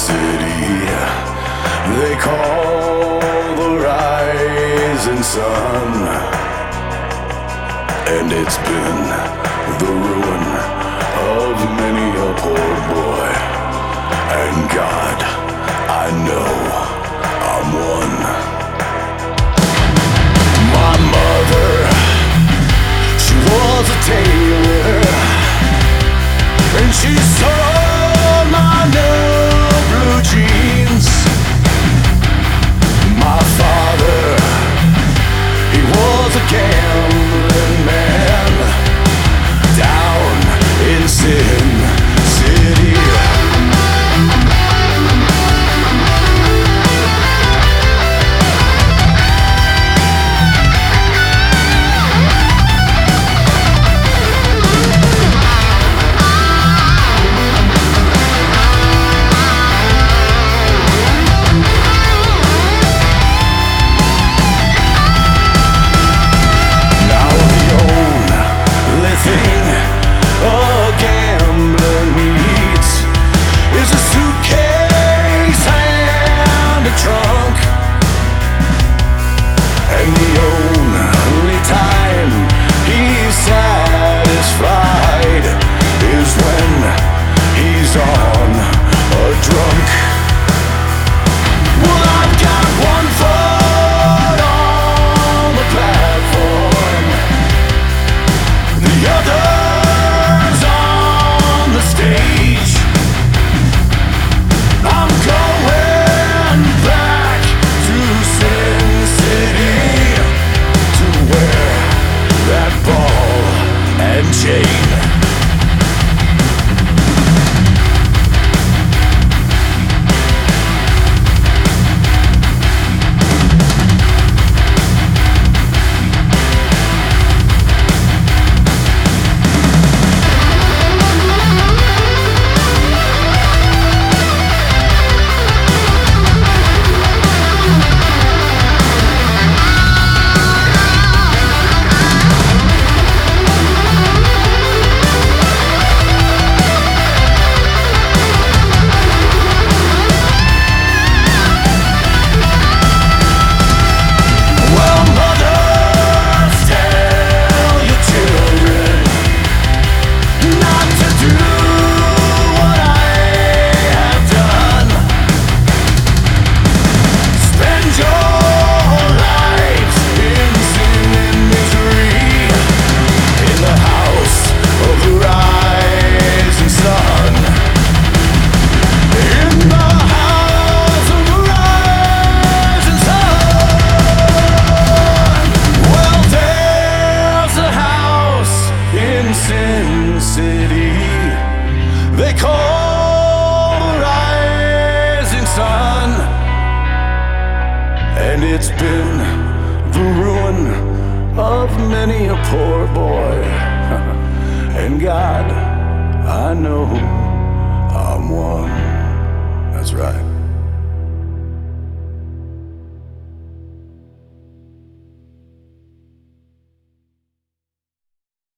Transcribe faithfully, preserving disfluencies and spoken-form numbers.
city they call the rising sun, and it's been the ruin of many a poor boy. And God, I know I'm one. My mother, she was a tailor, and she sold my new blue jeans. My father, he was a gambling man down in Sin City. Sin City they call the rising sun, and it's been the ruin of many a poor boy. And God, I know I'm one.